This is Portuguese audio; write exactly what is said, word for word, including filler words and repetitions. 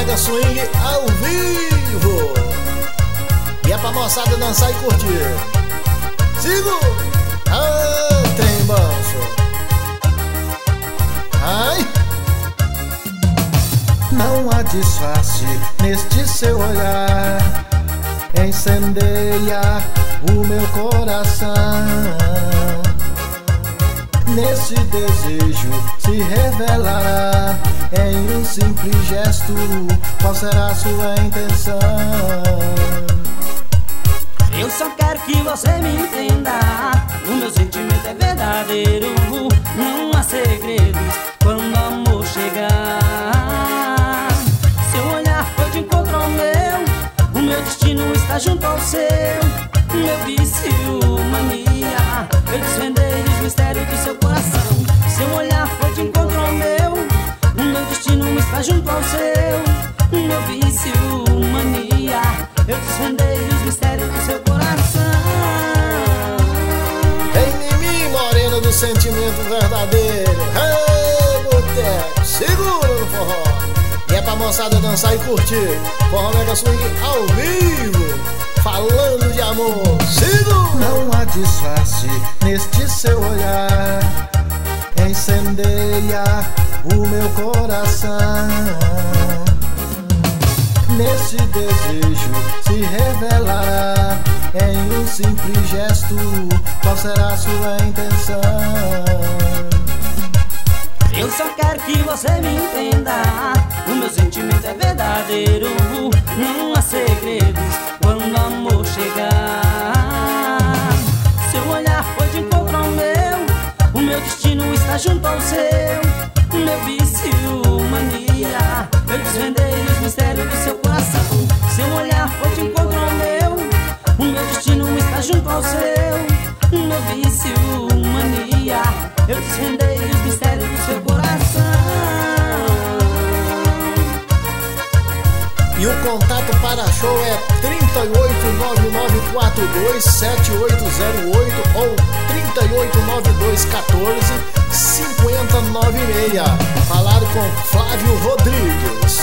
Mega Swing ao vivo. E é pra moçada dançar e curtir. Sigo! Ah, trem banço. Ai! Não há disfarce neste seu olhar, incendeia o meu coração. Nesse desejo se revelará em um simples gesto qual será sua intenção. Eu só quero que você me entenda, o meu sentimento é verdadeiro. Não há segredos quando o amor chegar. Seu olhar foi de encontro ao meu, o meu destino está junto ao seu. Meu vício, mania, eu desvendei os mistérios do seu coração. Seu olhar foi de encontro ao meu, o meu destino está junto ao seu. Meu vício, mania, eu desvendei os mistérios do seu coração. Vem em mim, morena do sentimento verdadeiro. Hey, boteco, segura no forró. E é pra moçada dançar e curtir. Forró Mega Swing ao vivo, falando de amor. Sigo! Não há disfarce neste seu olhar, incendeia o meu coração. Nesse desejo se revelará em um simples gesto qual será sua intenção. Eu só quero que você me entenda, o meu sentimento é verdadeiro. Não há segredos quando o amor chegar. Seu olhar foi de encontro ao meu, o meu destino está junto ao seu. Meu vício, mania, eu desvendei os mistérios do seu coração. Seu olhar foi de encontro ao meu, o meu destino está junto ao seu. Meu vício, mania, eu desvendei os mistérios do seu coração. E o contato para show é trinta e oito, nove nove quatro dois, sete oito zero oito ou trinta e oito, nove dois um quatro, cinco zero nove seis. Falar com Flávio Rodrigues.